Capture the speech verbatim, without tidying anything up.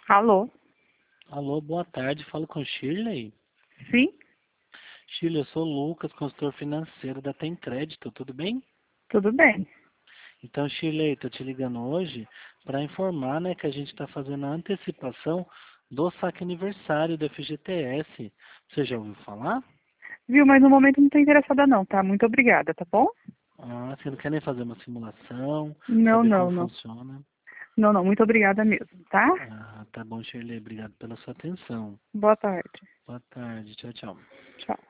Alô? Alô, boa tarde. Falo com Shirley. Sim? Shirley, eu sou o Lucas, consultor financeiro da Tem Crédito, tudo bem? Tudo bem. Então, Shirley, estou te ligando hoje para informar, né, que a gente está fazendo a antecipação do saque aniversário do F G T S. Você já ouviu falar? Viu, mas no momento não estou interessada não, tá? Muito obrigada, tá bom? Ah, você não quer nem fazer uma simulação, Não, saber como não, não. funciona? Não, não, muito obrigada mesmo, tá? Ah, tá bom, Shirley. Obrigado pela sua atenção. Boa tarde. Boa tarde. Tchau, tchau. Tchau.